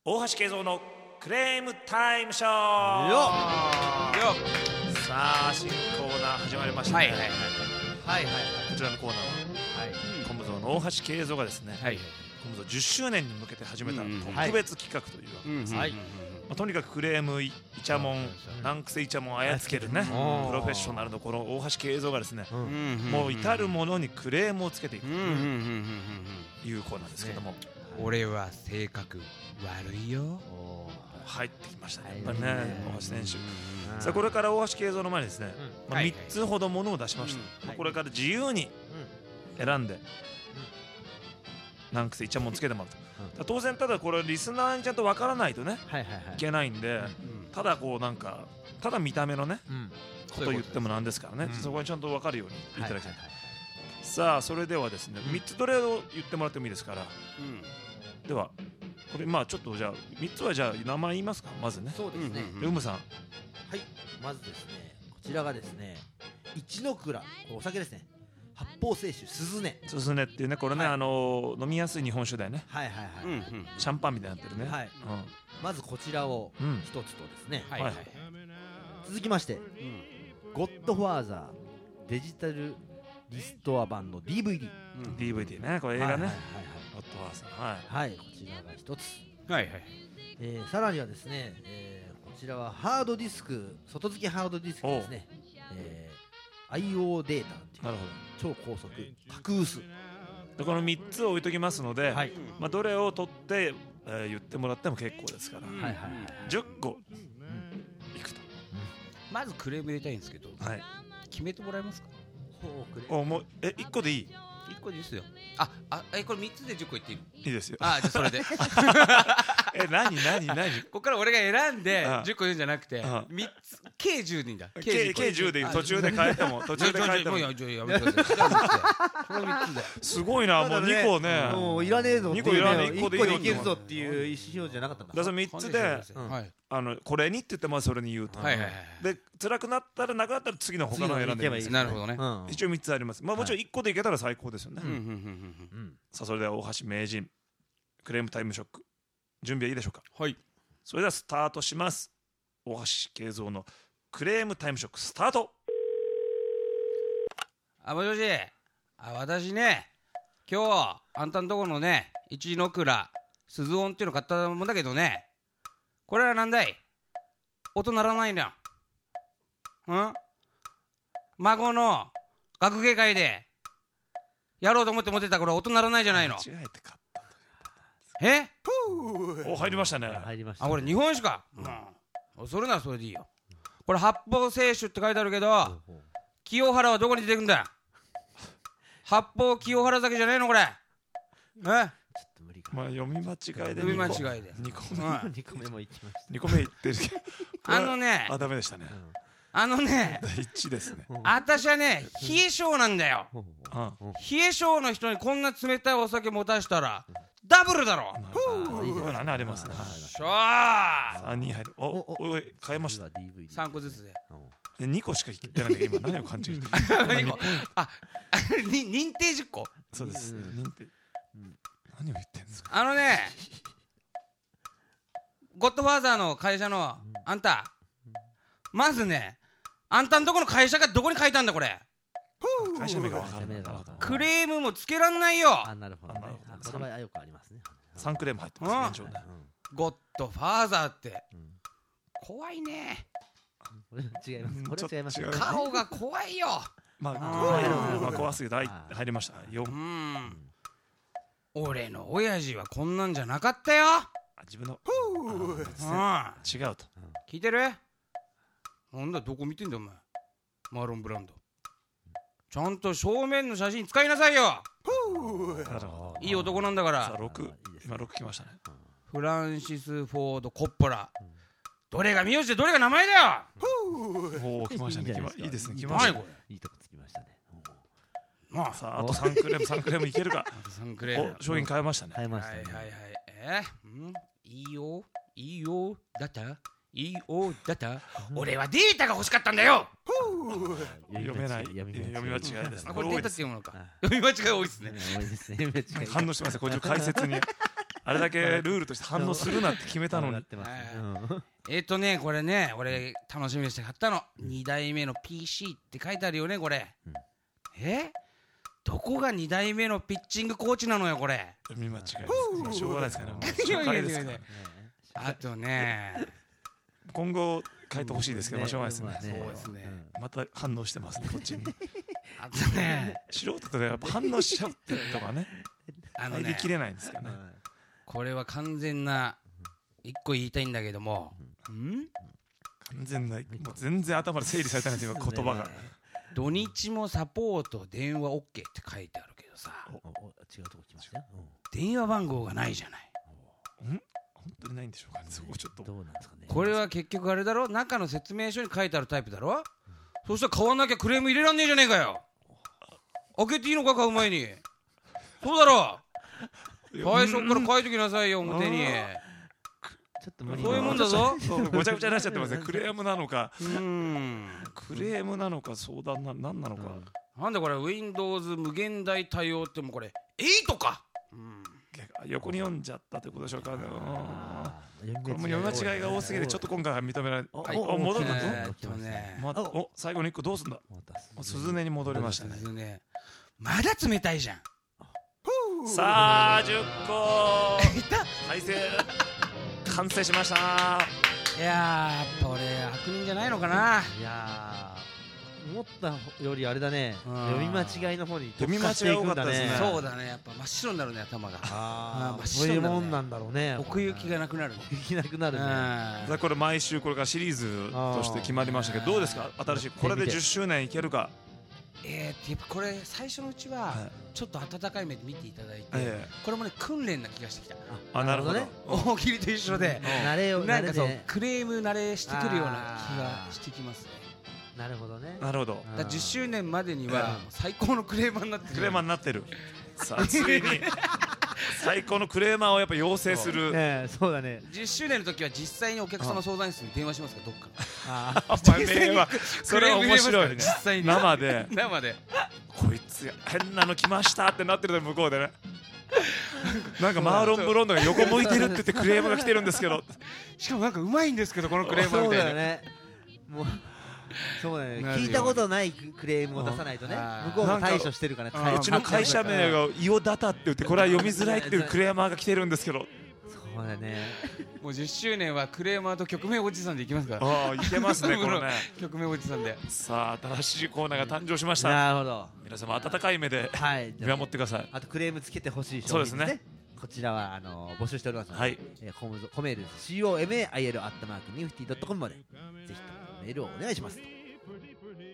大橋慶三のクレームタイムショー。さあ新コーナー始まりましたね。こちらのコーナーはコムゾーの大橋慶三がですね、コムゾー10周年に向けて始めた特別企画というわけです。とにかくクレームイチャモン難癖イチャモン操けるねプロフェッショナルのこの大橋慶三がですね、もう至るものにクレームをつけていくというコーナーですけども、 俺は性格悪いよ。 入ってきましたね、やっぱりね、大橋選手。さあこれから大橋慶三の前にですね、3つほどものを出しました。これから自由に選んで難癖イチャモンつけてもらうと。当然ただこれリスナーにちゃんと分からないとねいけないんで、ただこうなんかただ見た目のねことを言ってもなんですからね、そこにちゃんと分かるように言っていただきたい。さあそれではですね、3つどれを言ってもらってもいいですから、ではこれまあちょっとじゃあ3つはじゃあ名前言いますか、まずね。 そうですね。 ルムさん。 はい、まずですね、こちらがですね、一の蔵、これお酒ですね。発泡清酒スズネ。 スズネっていうね、これね、飲みやすい日本酒だよね。シャンパンみたいになってるね。 まずこちらを一つとですね、続きましてゴッドファーザーデジタルリストア版の DVD ね、これ映画ね、ゴッドファーザー、 はい、こちらが一つ。さらにはですね、こちらはハードディスク、外付けハードディスクですね。IO データっていう超高速格薄で、この3つを置いときますので、まあどれを取って言ってもらっても結構ですから、10個いくと。 まずクレーム入れたいんですけど、決めてもらえますか。 もう1個でいい ？1個でいいですよ。これ3つで10個言っていい？ いいですよ。 じゃあそれで何ここから俺が選んで10個言うんじゃなくて、3つ計10でいいんだ。 計10でいい。途中で変えてももうやめてください。すごいな、もう2個ね、 もういらねえぞ、 2個いらねえ、1個でいけるぞっていう意思表示じゃなかったんだ。 だから3つでこれにって言ってもそれに言うと。で辛くなったらなくなったら次の他の選んでいい。 なるほどね。 一応3つあります。まあもちろん1個でいけたら最高ですよね。さあそれでは大橋名人クレームタイムショック準備はいいでしょうか。 はい。 それではスタートします。大橋慶三のクレームタイムショックスタート。 もしもし。私ね、今日あんたんとこのね一の蔵鈴音っていうの買ったもんだけどね、これはなんだい、音鳴らないの。孫の学芸会でやろうと思って持ってたから音鳴らないじゃないの。 間違えて買った。入りましたね。 これ日本酒か。それならそれでいいよ。これ発泡清酒って書いてあるけど、清原はどこに出てくんだよ。発泡清原酒じゃねえのこれ。 ちょっと無理か。 まあ読み間違いで。 読み間違いで。 2 個目もいきました。 2個目いってるけど。ダメでしたね。一致ですね。 私はね、冷え性なんだよ。冷え性の人にこんな冷たいお酒持たしたらダブルだろ。 何ありますね。 しょー。 3人入る。おい変えました。 3個ずつで。 2個しか言ってないんだけど今何を勘違いしてる。 認定10個。 そうです。認定。何を言ってんですか。 ゴッドファーザーの会社のあんた、まずね、あんたんとこの会社がどこに書いたんだこれ。 会社名が分からない。 クレームもつけらんないよ。 なるほどね。これはよくありますね。 3クレーム入ってます。 ゴッドファーザーって怖いね。 違います。これ違います。 顔が怖いよ。 怖すぎて入りました。 俺の親父はこんなんじゃなかったよ。 自分の違うと聞いてる？なんだどこ見てんだお前。マーロンブランドちゃんと正面の写真使いなさいよ。いい男なんだから。 今6来ましたね。 フランシス・フォード・コッポラ、どれが名字でどれが名前だよ。 おお来ましたね。いいですね。来ましたね。 いいとこつきましたね。 さああと3クレームいけるか。商品変えましたね。 変えましたね。 いいよだった俺はデータが欲しかったんだよ。 読めない。読み間違いですね。 これデータっていうものか。読み間違い多いですね。 反応してます。これ解説にあれだけルールとして反応するなって決めたのに。 これね、俺楽しみにして買ったの。2代目の PC って書いてあるよね、これ。どこが2代目のピッチングコーチなのよ、これ。 見間違いです。しょうがないですからね。初回ですからね。 あとね、 今後変えてほしいですけど、しょうがないですね。 そうですね。 また反応してますね、こっちに。 あとね、 素人とやっぱ反応しちゃうってとかね。入りきれないんですけどね。 これは完全な一個言いたいんだけども、 完全な、もう全然頭で整理されてないというか言葉が。 土日もサポート電話 OK って書いてあるけどさ、 違うとこ来ましたよ。 電話番号がないじゃない。 本当にないんでしょうかね。そこちょっとどうなんですかね。 これは結局あれだろ、中の説明書に書いてあるタイプだろ。そしたら買わなきゃクレーム入れらんねえじゃねえかよ。開けていいのか、買う前に。そうだろ、最初から書いときなさいよ、表に。 ちょっと無理。 そういうもんだぞ。 ごちゃごちゃになっちゃってますね。クレームなのか、クレームなのか、相談な、何なのか。 なんでこれ Windows 無限大対応ってもこれ8か。 横に読んじゃったということでしょうか。これも読み間違いが多すぎてちょっっと今回は認められない。戻るの。最後の1個どうすんだ。鈴音に戻りましたね。 まだ冷たいじゃん。 さあ10個再生完成しました。 いややっぱ俺悪人じゃないのかな。 いや思ったよりあれだね、読み間違いの方に読み間違い多かったですね。 そうだね、やっぱ真っ白になるね、頭が。 そういうもんなんだろうね。 奥行きがなくなるね。 奥行きなくなるね。 これ毎週これからシリーズとして決まりましたけど、どうですか、新しいこれで10周年いけるか。 やっぱこれ最初のうちはちょっと温かい目で見ていただいて、これもね訓練な気がしてきた。 なるほどね。 大喜利と一緒でなんかそうクレーム慣れしてくるような気がしてきますね。 なるほどね。 なるほど。 10周年までには最高のクレーマーになってる。 クレーマーになってる。さあついに最高のクレーマーをやっぱ養成する。 そうだね。 10周年の時は実際にお客様相談室に電話しますか、どっか。 それは面白いね。 実際に生でこいつ変なの来ましたってなってるで向こうでね。なんかマーロンブロンドが横向いてるって言ってクレームが来てるんですけど、 しかもなんかうまいんですけどこのクレームみたいな。 そうだよね。もうそうだね。聞いたことないクレームを出さないとね。向こうも対処してるから。 うちの会社名がイオダタって言ってこれは読みづらいっていうクレーマーが来てるんですけど。 そうだね。 もう10周年はクレーマーと曲名おじさんでいきますから。 いけますねこれね。 曲名おじさんで。 さあ新しいコーナーが誕生しました。 なるほど。 皆様温かい目で見守ってください。 あとクレームつけてほしいそうですね。 こちらは募集しておりますので、 はい、 コメール COMAIL@nifty.com までぜひともメールをお願いします。